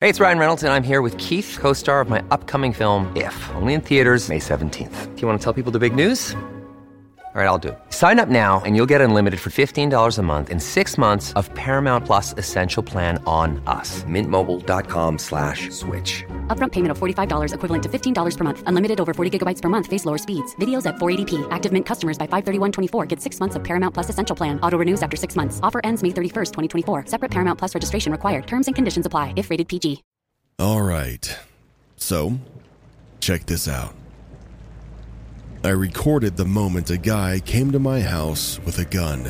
Hey, it's Ryan Reynolds, and I'm here with Keith, co-star of my upcoming film, If, only in theaters May 17th. Do you want to tell people the big news? All right, I'll do it. Sign up now and you'll get unlimited for $15 a month and 6 months of Paramount Plus Essential Plan on us. MintMobile.com/switch. Upfront payment of $45 equivalent to $15 per month. Unlimited over 40 gigabytes per month. Face lower speeds. Videos at 480p. Active Mint customers by 531.24 get 6 months of Paramount Plus Essential Plan. Auto renews after 6 months. Offer ends May 31st, 2024. Separate Paramount Plus registration required. Terms and conditions apply if rated PG. All right. So, check this out. I recorded the moment a guy came to my house with a gun.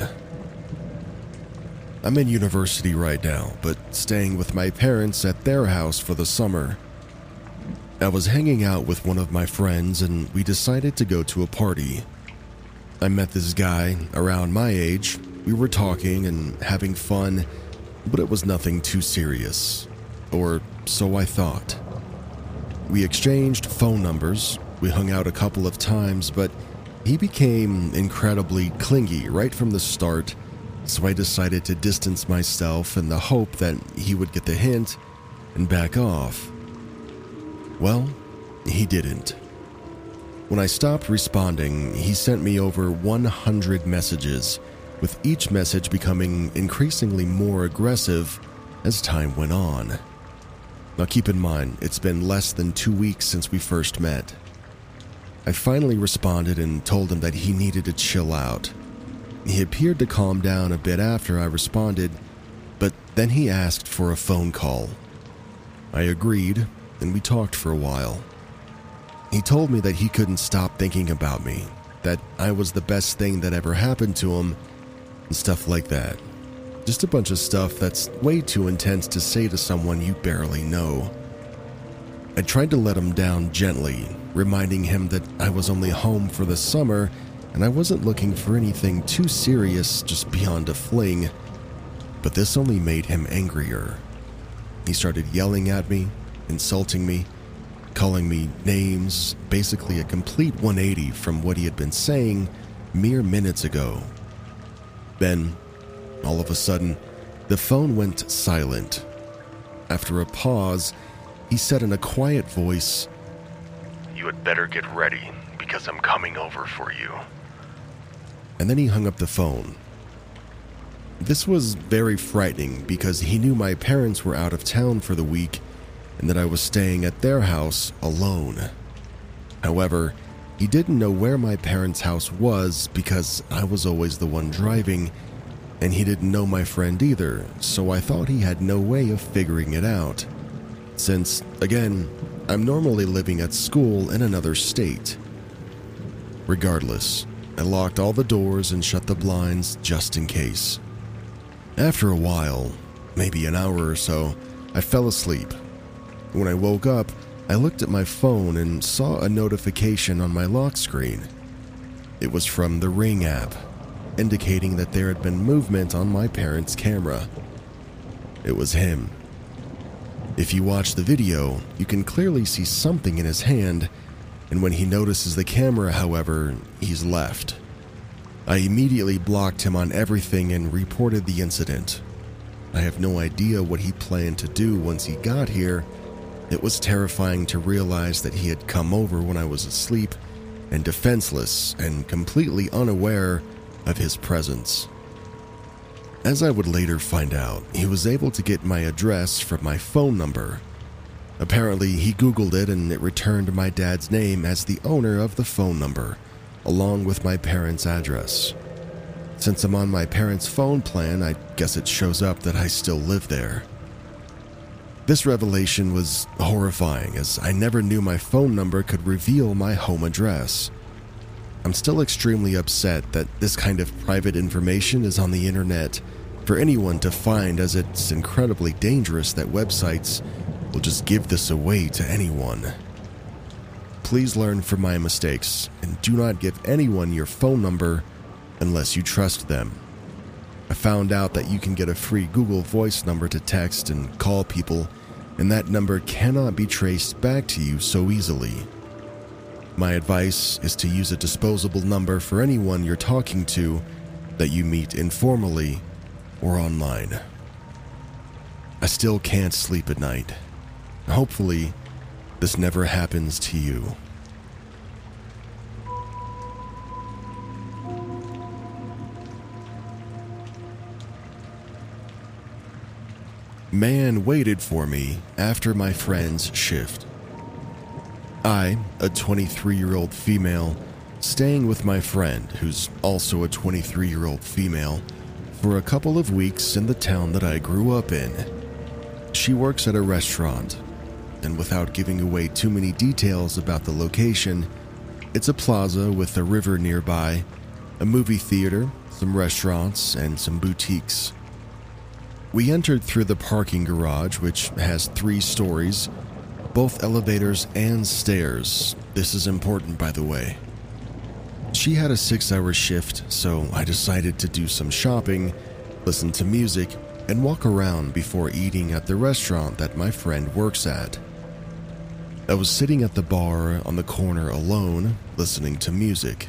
I'm in university right now, but staying with my parents at their house for the summer. I was hanging out with one of my friends and we decided to go to a party. I met this guy around my age. We were talking and having fun, but it was nothing too serious. Or so I thought. We exchanged phone numbers. We hung out a couple of times, but he became incredibly clingy right from the start, so I decided to distance myself in the hope that he would get the hint and back off. Well, he didn't. When I stopped responding, he sent me over 100 messages, with each message becoming increasingly more aggressive as time went on. Now keep in mind, it's been less than 2 weeks since we first met. I finally responded and told him that he needed to chill out. He appeared to calm down a bit after I responded, but then he asked for a phone call. I agreed, and we talked for a while. He told me that he couldn't stop thinking about me, that I was the best thing that ever happened to him, and stuff like that. Just a bunch of stuff that's way too intense to say to someone you barely know. I tried to let him down gently, reminding him that I was only home for the summer and I wasn't looking for anything too serious just beyond a fling. But this only made him angrier. He started yelling at me, insulting me, calling me names, basically a complete 180 from what he had been saying mere minutes ago. Then, all of a sudden, the phone went silent. After a pause, he said in a quiet voice, "You had better get ready, because I'm coming over for you." And then he hung up the phone. This was very frightening because he knew my parents were out of town for the week and that I was staying at their house alone. However, he didn't know where my parents' house was because I was always the one driving, and he didn't know my friend either, so I thought he had no way of figuring it out. Since, again, I'm normally living at school in another state. Regardless, I locked all the doors and shut the blinds just in case. After a while, maybe an hour or so, I fell asleep. When I woke up, I looked at my phone and saw a notification on my lock screen. It was from the Ring app, indicating that there had been movement on my parents' camera. It was him. If you watch the video, you can clearly see something in his hand, and when he notices the camera, however, he's left. I immediately blocked him on everything and reported the incident. I have no idea what he planned to do once he got here. It was terrifying to realize that he had come over when I was asleep and defenseless and completely unaware of his presence. As I would later find out, he was able to get my address from my phone number. Apparently, he Googled it and it returned my dad's name as the owner of the phone number, along with my parents' address. Since I'm on my parents' phone plan, I guess it shows up that I still live there. This revelation was horrifying, as I never knew my phone number could reveal my home address. I'm still extremely upset that this kind of private information is on the internet for anyone to find, as it's incredibly dangerous that websites will just give this away to anyone. Please learn from my mistakes and do not give anyone your phone number unless you trust them. I found out that you can get a free Google Voice number to text and call people, and that number cannot be traced back to you so easily. My advice is to use a disposable number for anyone you're talking to that you meet informally or online. I still can't sleep at night, Hopefully, this never happens to you. Man waited for me after my friend's shift. I, a 23-year-old female, staying with my friend, who's also a 23-year-old female, for a couple of weeks in the town that I grew up in. She works at a restaurant, and without giving away too many details about the location, it's a plaza with a river nearby, a movie theater, some restaurants, and some boutiques. We entered through the parking garage, which has 3 stories, both elevators and stairs. This is important, by the way. She had a 6-hour shift, so I decided to do some shopping, listen to music, and walk around before eating at the restaurant that my friend works at. I was sitting at the bar on the corner alone, listening to music.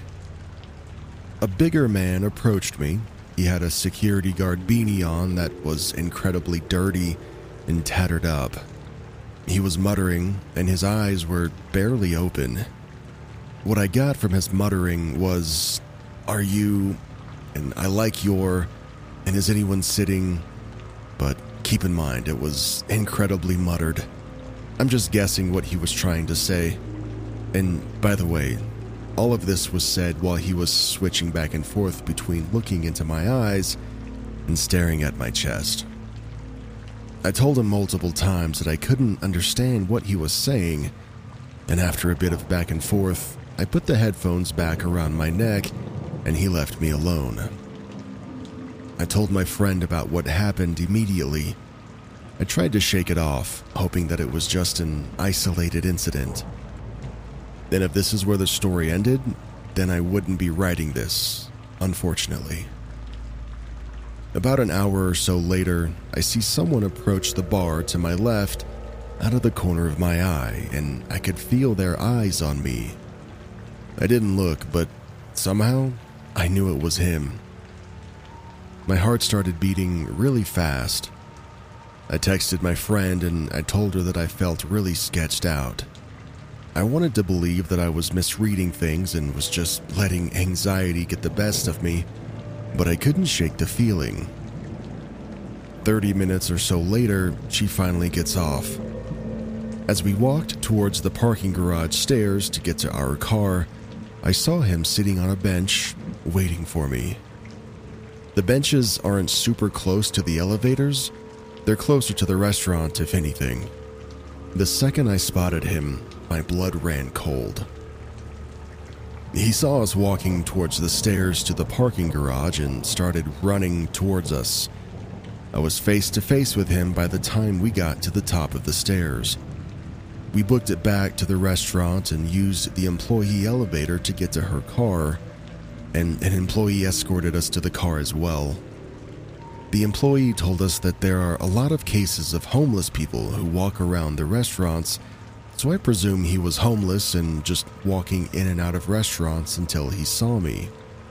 A bigger man approached me. He had a security guard beanie on that was incredibly dirty and tattered up. He was muttering, and his eyes were barely open. What I got from his muttering was, "Are you," and "I like your," and "Is anyone sitting?" But keep in mind, it was incredibly muttered. I'm just guessing what he was trying to say. And by the way, all of this was said while he was switching back and forth between looking into my eyes and staring at my chest. I told him multiple times that I couldn't understand what he was saying, and after a bit of back and forth, I put the headphones back around my neck and he left me alone. I told my friend about what happened immediately. I tried to shake it off, hoping that it was just an isolated incident. Then if this is where the story ended, then I wouldn't be writing this, unfortunately. About an hour or so later, I see someone approach the bar to my left out of the corner of my eye, and I could feel their eyes on me. I didn't look, but somehow I knew it was him. My heart started beating really fast. I texted my friend and I told her that I felt really sketched out. I wanted to believe that I was misreading things and was just letting anxiety get the best of me, but I couldn't shake the feeling. 30 minutes or so later, she finally gets off. As we walked towards the parking garage stairs to get to our car, I saw him sitting on a bench, waiting for me. The benches aren't super close to the elevators. They're closer to the restaurant, if anything. The second I spotted him, my blood ran cold. He saw us walking towards the stairs to the parking garage and started running towards us. I was face to face with him by the time we got to the top of the stairs. We booked it back to the restaurant and used the employee elevator to get to her car, and an employee escorted us to the car as well. The employee told us that there are a lot of cases of homeless people who walk around the restaurants, so I presume he was homeless and just walking in and out of restaurants until he saw me.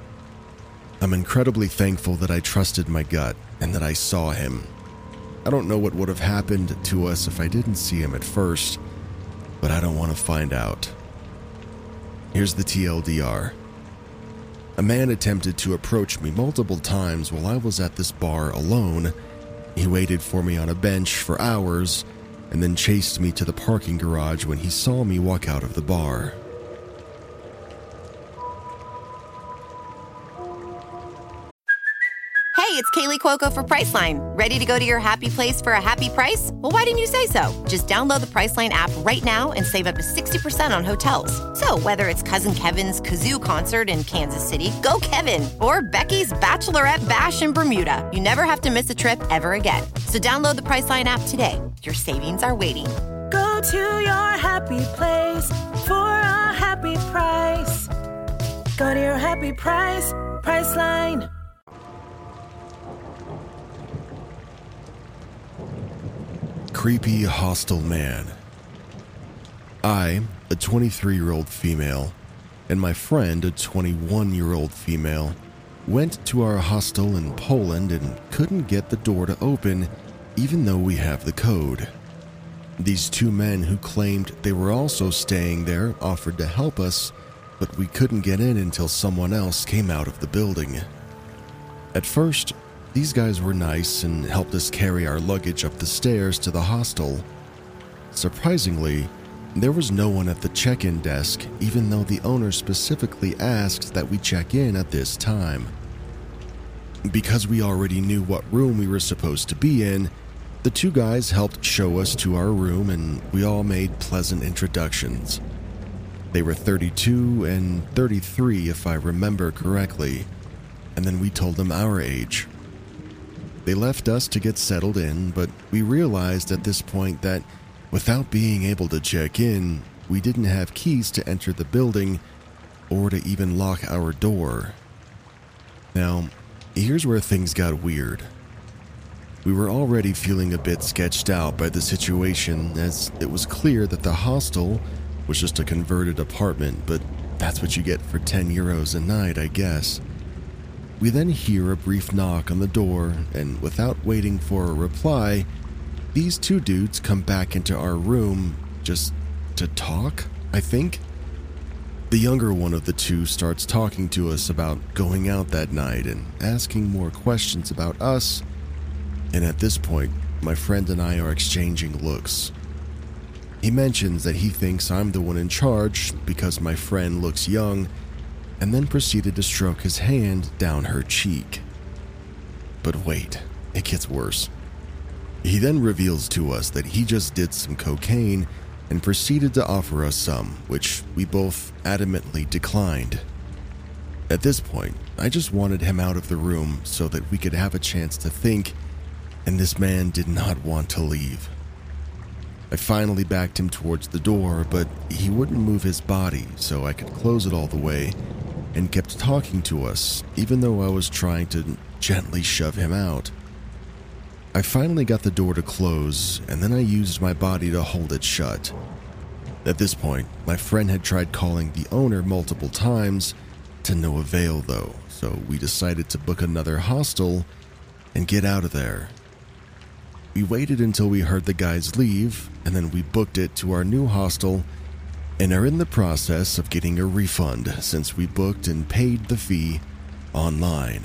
I'm incredibly thankful that I trusted my gut and that I saw him. I don't know what would have happened to us if I didn't see him at first, but I don't want to find out. Here's the TLDR. A man attempted to approach me multiple times while I was at this bar alone. He waited for me on a bench for hours and then chased me to the parking garage when he saw me walk out of the bar. Hey, it's Kaylee Cuoco for Priceline. Ready to go to your happy place for a happy price? Well, why didn't you say so? Just download the Priceline app right now and save up to 60% on hotels. So whether it's Cousin Kevin's Kazoo Concert in Kansas City, go Kevin, or Becky's Bachelorette Bash in Bermuda, you never have to miss a trip ever again. So download the Priceline app today. Your savings are waiting. Go to your happy place for a happy price. Go to your happy price, Priceline. Creepy, hostile man. I, a 23-year-old female, and my friend, a 21-year-old female, went to our hostel in Poland and couldn't get the door to open even though we have the code. These two men who claimed they were also staying there offered to help us, but we couldn't get in until someone else came out of the building. At first, these guys were nice and helped us carry our luggage up the stairs to the hostel. Surprisingly, there was no one at the check-in desk, even though the owner specifically asked that we check in at this time. Because we already knew what room we were supposed to be in, the two guys helped show us to our room and we all made pleasant introductions. They were 32 and 33 if I remember correctly, and then we told them our age. They left us to get settled in, but we realized at this point that without being able to check in, we didn't have keys to enter the building or to even lock our door. Now, here's where things got weird. We were already feeling a bit sketched out by the situation, as it was clear that the hostel was just a converted apartment, but that's what you get for 10 euros a night, I guess. We then hear a brief knock on the door, and without waiting for a reply, these two dudes come back into our room just to talk, I think. The younger one of the two starts talking to us about going out that night and asking more questions about us, and at this point, my friend and I are exchanging looks. He mentions that he thinks I'm the one in charge because my friend looks young, and then proceeded to stroke his hand down her cheek. But wait, it gets worse. He then reveals to us that he just did some cocaine and proceeded to offer us some, which we both adamantly declined. At this point, I just wanted him out of the room so that we could have a chance to think, and this man did not want to leave. I finally backed him towards the door, but he wouldn't move his body so I could close it all the way, and kept talking to us, even though I was trying to gently shove him out. I finally got the door to close, and then I used my body to hold it shut. At this point, my friend had tried calling the owner multiple times, to no avail though, so we decided to book another hostel and get out of there. We waited until we heard the guys leave, and then we booked it to our new hostel and are in the process of getting a refund since we booked and paid the fee online.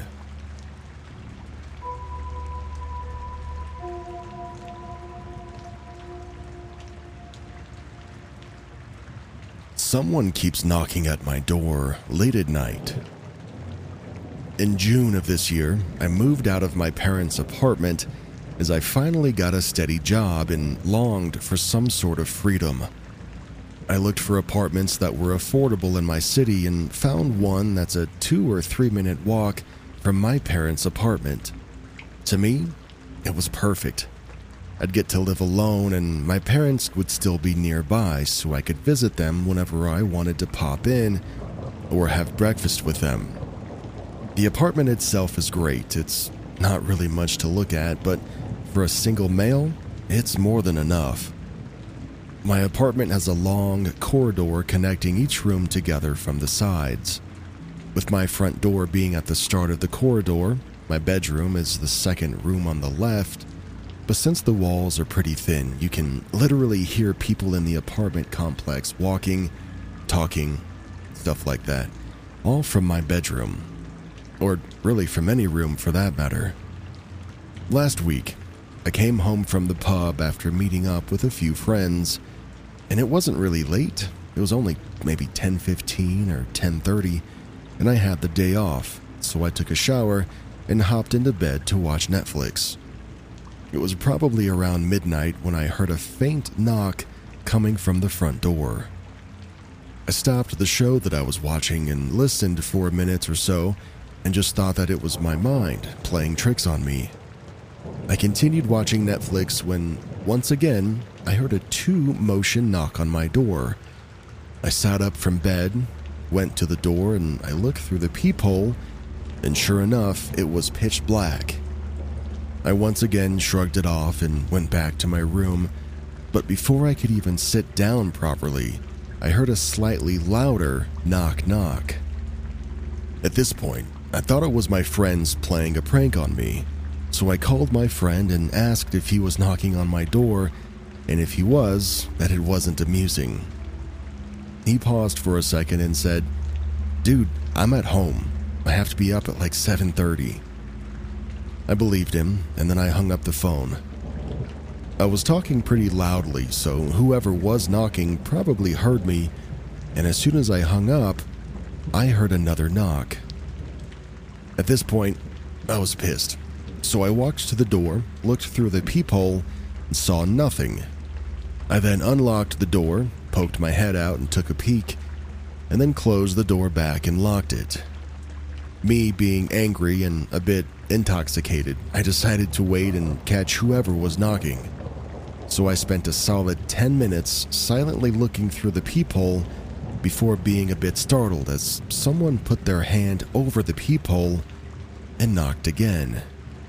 Someone keeps knocking at my door late at night. In June of this year, I moved out of my parents' apartment as I finally got a steady job and longed for some sort of freedom. I looked for apartments that were affordable in my city and found one that's a 2 or 3 minute walk from my parents' apartment. To me, it was perfect. I'd get to live alone and my parents would still be nearby so I could visit them whenever I wanted to pop in or have breakfast with them. The apartment itself is great. It's not really much to look at, but for a single male, it's more than enough. My apartment has a long corridor connecting each room together from the sides. With my front door being at the start of the corridor, my bedroom is the second room on the left, but since the walls are pretty thin, you can literally hear people in the apartment complex walking, talking, stuff like that, all from my bedroom. Or really from any room for that matter. Last week, I came home from the pub after meeting up with a few friends, and it wasn't really late. It was only maybe 10:15 or 10:30, and I had the day off, so I took a shower and hopped into bed to watch Netflix. It was probably around midnight when I heard a faint knock coming from the front door. I stopped the show that I was watching and listened for a minute or so and just thought that it was my mind playing tricks on me. I continued watching Netflix when, once again, I heard a 2-motion knock on my door. I sat up from bed, went to the door, and I looked through the peephole, and sure enough, it was pitch black. I once again shrugged it off and went back to my room, but before I could even sit down properly, I heard a slightly louder knock-knock. At this point, I thought it was my friends playing a prank on me, so I called my friend and asked if he was knocking on my door, and if he was, that it wasn't amusing. He paused for a second and said, "Dude, I'm at home. I have to be up at like 7:30. I believed him, and then I hung up the phone. I was talking pretty loudly, so whoever was knocking probably heard me, and as soon as I hung up, I heard another knock. At this point, I was pissed, so I walked to the door, looked through the peephole, and saw nothing. I then unlocked the door, poked my head out and took a peek, and then closed the door back and locked it. Me being angry and a bit intoxicated, I decided to wait and catch whoever was knocking. So I spent a solid 10 minutes silently looking through the peephole before being a bit startled as someone put their hand over the peephole and knocked again.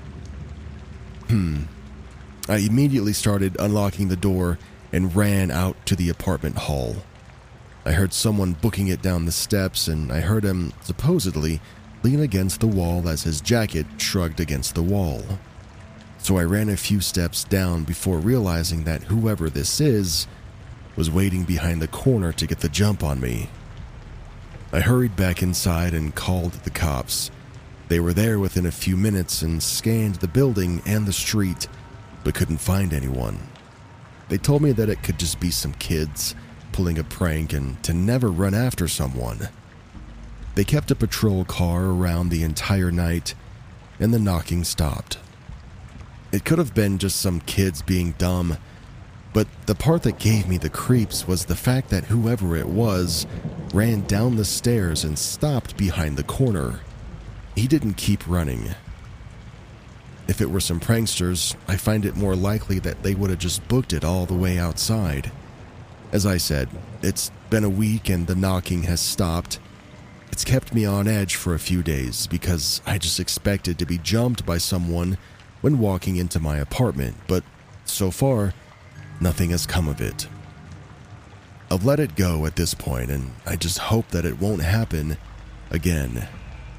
I immediately started unlocking the door and ran out to the apartment hall. I heard someone booking it down the steps, and I heard him, supposedly, lean against the wall as his jacket shrugged against the wall. So I ran a few steps down before realizing that whoever this is was waiting behind the corner to get the jump on me. I hurried back inside and called the cops. They were there within a few minutes and scanned the building and the street, but couldn't find anyone. They told me that it could just be some kids pulling a prank and to never run after someone. They kept a patrol car around the entire night, and the knocking stopped. It could have been just some kids being dumb, but the part that gave me the creeps was the fact that whoever it was ran down the stairs and stopped behind the corner. He didn't keep running. If it were some pranksters, I find it more likely that they would have just booked it all the way outside. As I said, it's been a week and the knocking has stopped. It's kept me on edge for a few days because I just expected to be jumped by someone when walking into my apartment, but so far, nothing has come of it. I've let it go at this point, and I just hope that it won't happen again.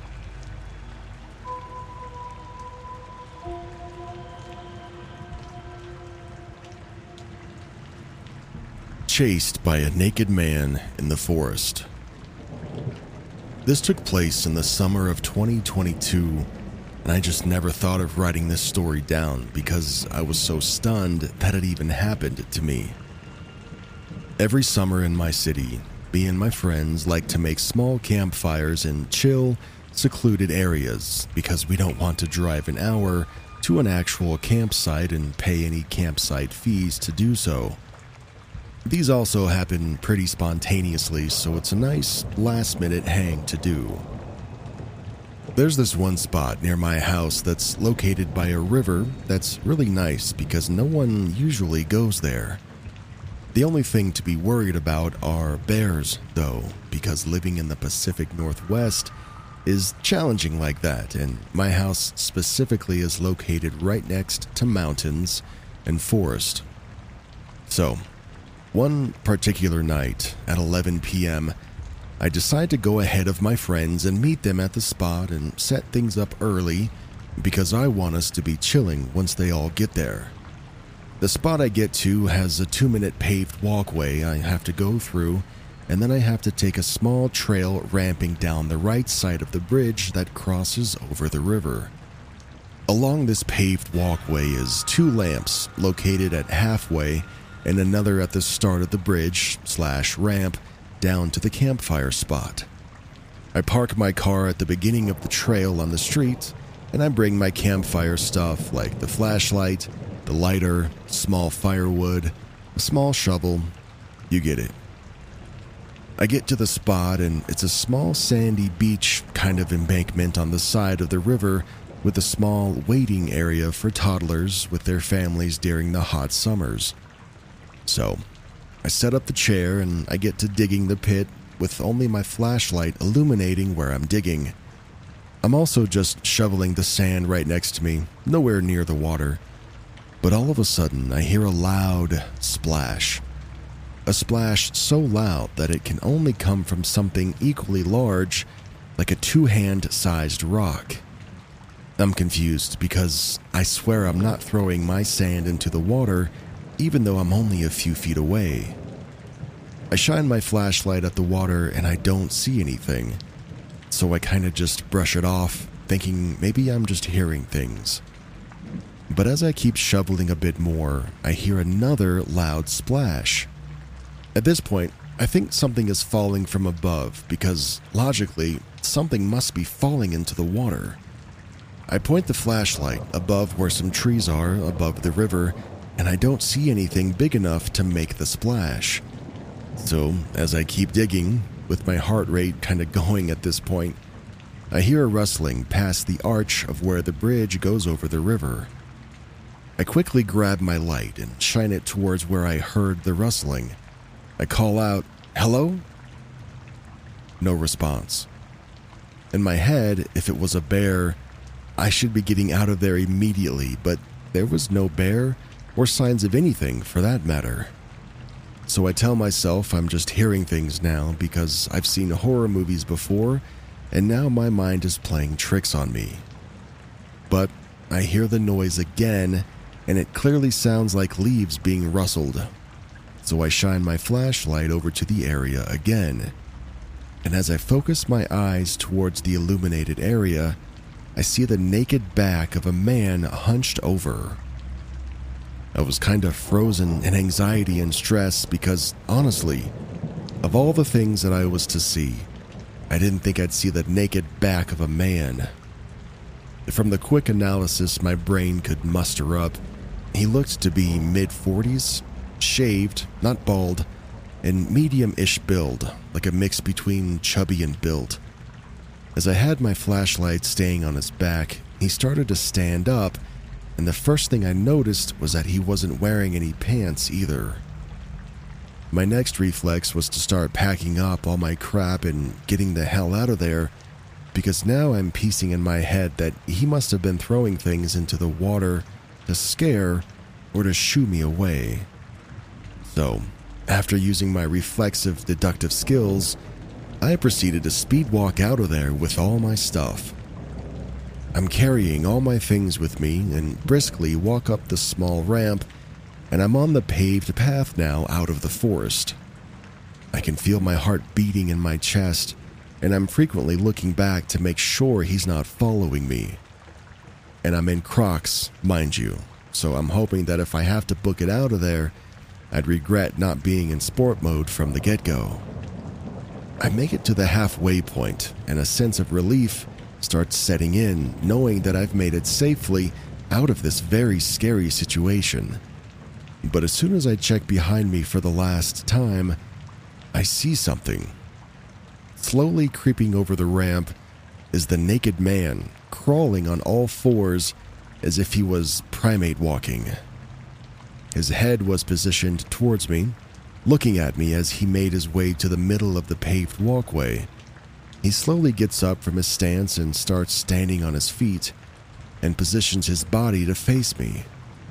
Chased by a naked man in the forest. This took place in the summer of 2022, and I just never thought of writing this story down because I was so stunned that it even happened to me. Every summer in my city, me and my friends like to make small campfires in chill, secluded areas because we don't want to drive an hour to an actual campsite and pay any campsite fees to do so. These also happen pretty spontaneously, so it's a nice last-minute hang to do. There's this one spot near my house that's located by a river that's really nice because no one usually goes there. The only thing to be worried about are bears, though, because living in the Pacific Northwest is challenging like that, and my house specifically is located right next to mountains and forest. So, one particular night at 11 p.m., I decide to go ahead of my friends and meet them at the spot and set things up early because I want us to be chilling once they all get there. The spot I get to has a 2-minute paved walkway I have to go through, and then I have to take a small trail ramping down the right side of the bridge that crosses over the river. Along this paved walkway is 2 lamps located at halfway and another at the start of the bridge/ramp down to the campfire spot. I park my car at the beginning of the trail on the street, and I bring my campfire stuff like the flashlight, the lighter, small firewood, a small shovel, you get it. I get to the spot and it's a small sandy beach kind of embankment on the side of the river with a small waiting area for toddlers with their families during the hot summers. So, I set up the chair and I get to digging the pit with only my flashlight illuminating where I'm digging. I'm also just shoveling the sand right next to me, nowhere near the water. But all of a sudden, I hear a loud splash. A splash so loud that it can only come from something equally large, like a 2-hand-sized rock. I'm confused because I swear I'm not throwing my sand into the water, even though I'm only a few feet away. I shine my flashlight at the water and I don't see anything, so I kind of just brush it off, thinking maybe I'm just hearing things. But as I keep shoveling a bit more, I hear another loud splash. At this point, I think something is falling from above because, logically, something must be falling into the water. I point the flashlight above where some trees are above the river, and I don't see anything big enough to make the splash. So, as I keep digging, with my heart rate kind of going at this point, I hear a rustling past the arch of where the bridge goes over the river. I quickly grab my light and shine it towards where I heard the rustling. I call out, "Hello?" No response. In my head, if it was a bear, I should be getting out of there immediately, but there was no bear or signs of anything for that matter. So I tell myself I'm just hearing things now because I've seen horror movies before, and now my mind is playing tricks on me. But I hear the noise again, and it clearly sounds like leaves being rustled. So I shine my flashlight over to the area again. And as I focus my eyes towards the illuminated area, I see the naked back of a man hunched over. I was kind of frozen in anxiety and stress because, honestly, of all the things that I was to see, I didn't think I'd see the naked back of a man. From the quick analysis my brain could muster up, he looked to be mid-40s, shaved, not bald, and medium-ish build, like a mix between chubby and built. As I had my flashlight staying on his back, he started to stand up, and the first thing I noticed was that he wasn't wearing any pants either. My next reflex was to start packing up all my crap and getting the hell out of there, because now I'm piecing in my head that he must have been throwing things into the water to scare or to shoo me away. So, after using my reflexive deductive skills, I proceeded to speed walk out of there with all my stuff. I'm carrying all my things with me and briskly walk up the small ramp, and I'm on the paved path now out of the forest. I can feel my heart beating in my chest, and I'm frequently looking back to make sure he's not following me. And I'm in Crocs, mind you, so I'm hoping that if I have to book it out of there, I'd regret not being in sport mode from the get-go. I make it to the halfway point, and a sense of relief starts setting in, knowing that I've made it safely out of this very scary situation. But as soon as I check behind me for the last time, I see something. Slowly creeping over the ramp is the naked man, crawling on all fours as if he was primate walking. His head was positioned towards me, looking at me as he made his way to the middle of the paved walkway. He slowly gets up from his stance and starts standing on his feet and positions his body to face me.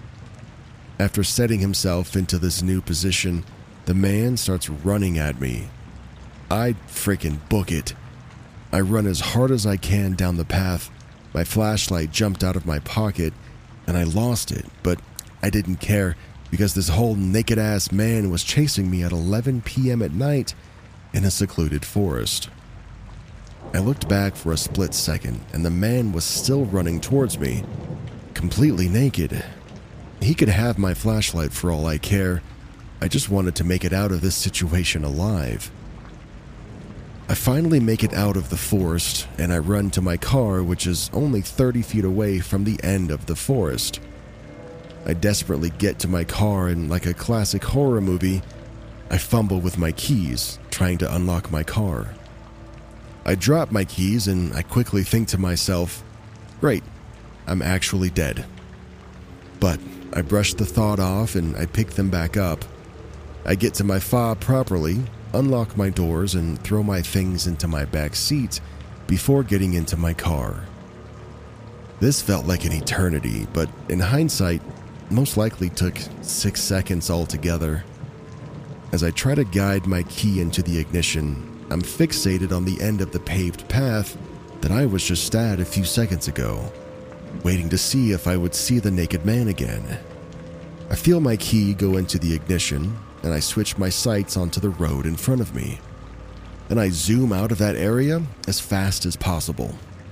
After setting himself into this new position, the man starts running at me. I freaking book it. I run as hard as I can down the path. My flashlight jumped out of my pocket and I lost it, but I didn't care because this whole naked-ass man was chasing me at 11 p.m. at night in a secluded forest. I looked back for a split second, and the man was still running towards me, completely naked. He could have my flashlight for all I care. I just wanted to make it out of this situation alive. I finally make it out of the forest, and I run to my car, which is only 30 feet away from the end of the forest. I desperately get to my car, and like a classic horror movie, I fumble with my keys, trying to unlock my car. I drop my keys, and I quickly think to myself, great, I'm actually dead. But I brush the thought off, and I pick them back up. I get to my fob properly, unlock my doors, and throw my things into my back seat before getting into my car. This felt like an eternity, but in hindsight, most likely took 6 seconds altogether. As I try to guide my key into the ignition, I'm fixated on the end of the paved path that I was just at a few seconds ago, waiting to see if I would see the naked man again. I feel my key go into the ignition, and I switch my sights onto the road in front of me. And I zoom out of that area as fast as possible.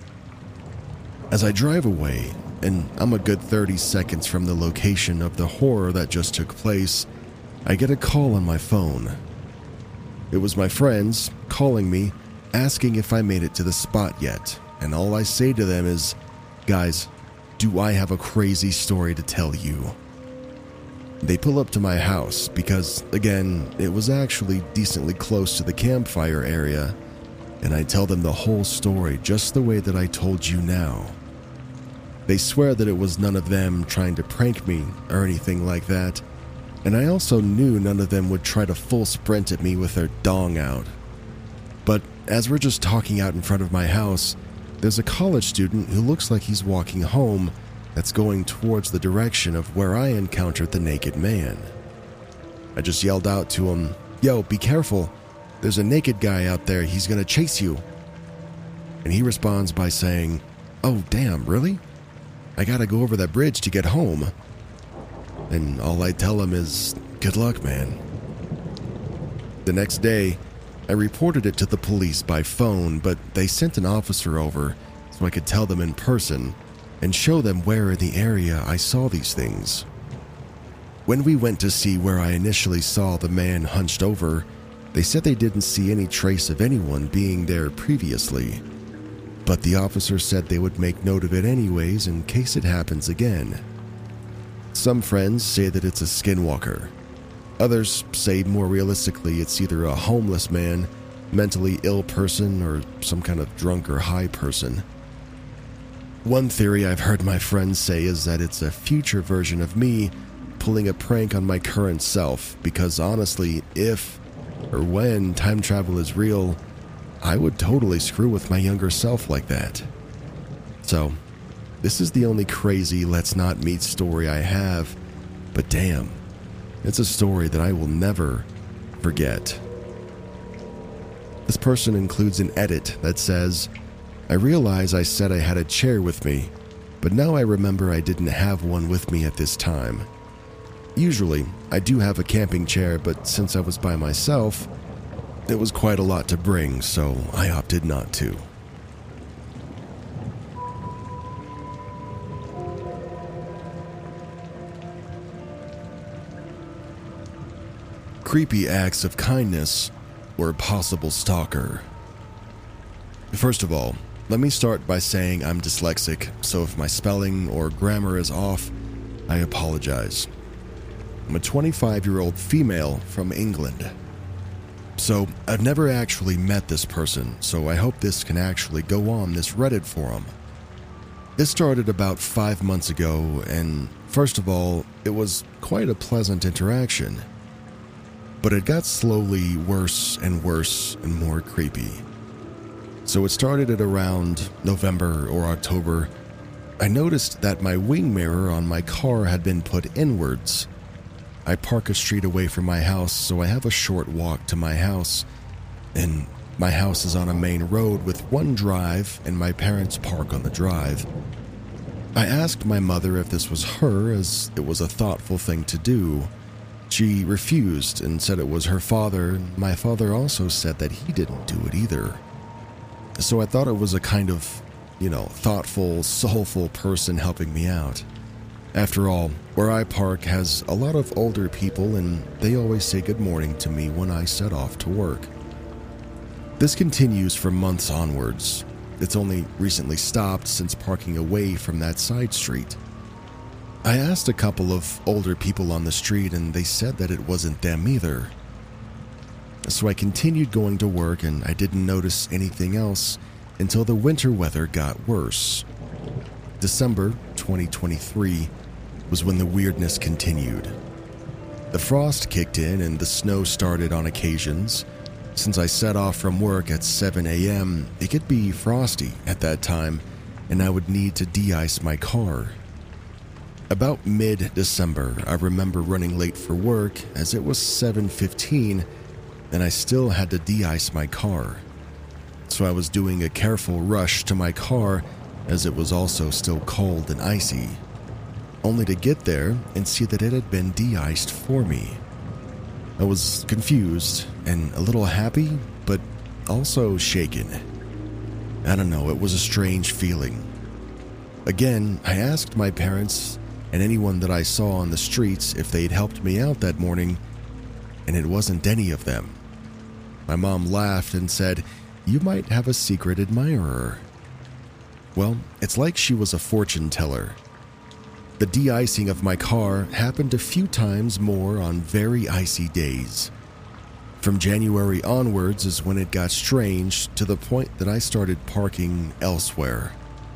As I drive away, and I'm a good 30 seconds from the location of the horror that just took place, I get a call on my phone. It was my friends calling me, asking if I made it to the spot yet, and all I say to them is, "Guys, do I have a crazy story to tell you?" They pull up to my house because, again, it was actually decently close to the campfire area, and I tell them the whole story just the way that I told you now. They swear that it was none of them trying to prank me or anything like that, and I also knew none of them would try to full sprint at me with their dong out. But as we're just talking out in front of my house, there's a college student who looks like he's walking home that's going towards the direction of where I encountered the naked man. I just yelled out to him, "Yo, be careful. There's a naked guy out there. He's gonna chase you." And he responds by saying, "Oh, damn, really? I gotta go over that bridge to get home." And all I tell him is, "Good luck, man." The next day, I reported it to the police by phone, but they sent an officer over so I could tell them in person and show them where in the area I saw these things. When we went to see where I initially saw the man hunched over, they said they didn't see any trace of anyone being there previously. But the officer said they would make note of it anyways in case it happens again. Some friends say that it's a skinwalker. Others say more realistically it's either a homeless man, mentally ill person, or some kind of drunk or high person. One theory I've heard my friends say is that it's a future version of me pulling a prank on my current self, because honestly, if or when time travel is real, I would totally screw with my younger self like that. So, this is the only crazy let's not meet story I have, but damn, it's a story that I will never forget. This person includes an edit that says, "I realize I said I had a chair with me, but now I remember I didn't have one with me at this time. Usually, I do have a camping chair, but since I was by myself, it was quite a lot to bring, so I opted not to." Creepy acts of kindness or a possible stalker. First of all, let me start by saying I'm dyslexic, so if my spelling or grammar is off, I apologize. I'm a 25-year-old female from England. So I've never actually met this person, so I hope this can actually go on this Reddit forum. This started about 5 months ago, and first of all, it was quite a pleasant interaction. But it got slowly worse and worse and more creepy. So it started at around November or October. I noticed that my wing mirror on my car had been put inwards. I park a street away from my house, so I have a short walk to my house. And my house is on a main road with one drive, and my parents park on the drive. I asked my mother if this was her, as it was a thoughtful thing to do. She refused and said it was her father, and my father also said that he didn't do it either. So I thought it was a kind of, thoughtful, soulful person helping me out. After all, where I park has a lot of older people, and they always say good morning to me when I set off to work. This continues for months onwards. It's only recently stopped since parking away from that side street. I asked a couple of older people on the street, and they said that it wasn't them either. So I continued going to work, and I didn't notice anything else until the winter weather got worse. December 2023 was when the weirdness continued. The frost kicked in and the snow started on occasions. Since I set off from work at 7 a.m., it could be frosty at that time, and I would need to de-ice my car. About mid-December, I remember running late for work as it was 7:15 and I still had to de-ice my car. So I was doing a careful rush to my car as it was also still cold and icy. only to get there and see that it had been de-iced for me. I was confused and a little happy, but also shaken. I don't know, it was a strange feeling. Again, I asked my parents and anyone that I saw on the streets if they'd helped me out that morning, and it wasn't any of them. My mom laughed and said, "You might have a secret admirer." Well, it's like she was a fortune teller. The de-icing of my car happened a few times more on very icy days. From January onwards is when it got strange to the point that I started parking elsewhere.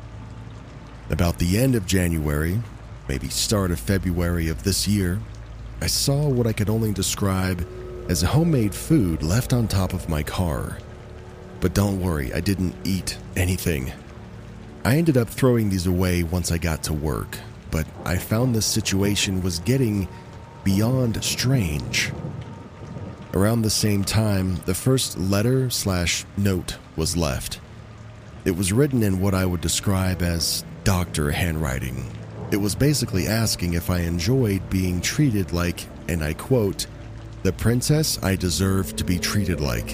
About the end of January, maybe start of February of this year, I saw what I could only describe as homemade food left on top of my car. But don't worry, I didn't eat anything. I ended up throwing these away once I got to work, but I found this situation was getting beyond strange. Around the same time, the first letter/note was left. It was written in what I would describe as doctor handwriting. It was basically asking if I enjoyed being treated like, and I quote, "the princess I deserve to be treated like."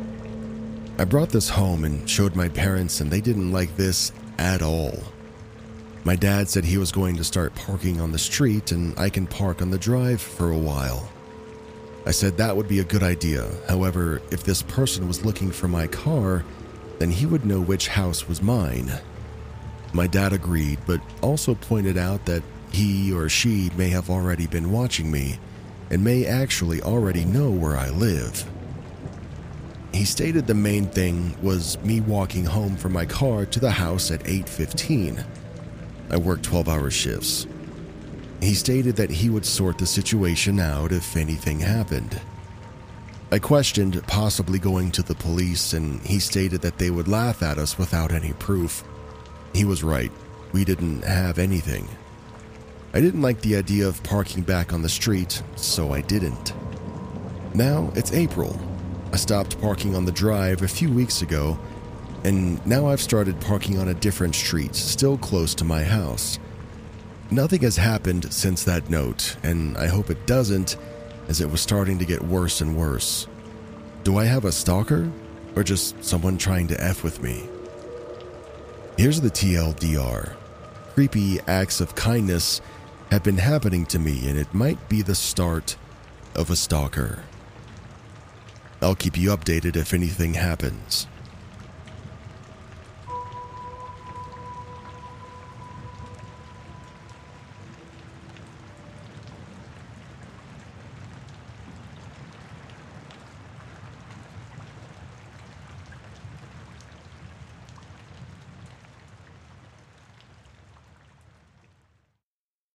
I brought this home and showed my parents, and they didn't like this at all. My dad said he was going to start parking on the street and I can park on the drive for a while. I said that would be a good idea. However, if this person was looking for my car, then he would know which house was mine. My dad agreed, but also pointed out that he or she may have already been watching me and may actually already know where I live. He stated the main thing was me walking home from my car to the house at 8:15. I worked 12-hour shifts. He stated that he would sort the situation out if anything happened. I questioned possibly going to the police, and he stated that they would laugh at us without any proof. He was right. We didn't have anything. I didn't like the idea of parking back on the street, so I didn't. Now it's April. I stopped parking on the drive a few weeks ago, and now I've started parking on a different street, still close to my house. Nothing has happened since that note, and I hope it doesn't, as it was starting to get worse and worse. Do I have a stalker, or just someone trying to F with me? Here's the TLDR. Creepy acts of kindness have been happening to me, and it might be the start of a stalker. I'll keep you updated if anything happens.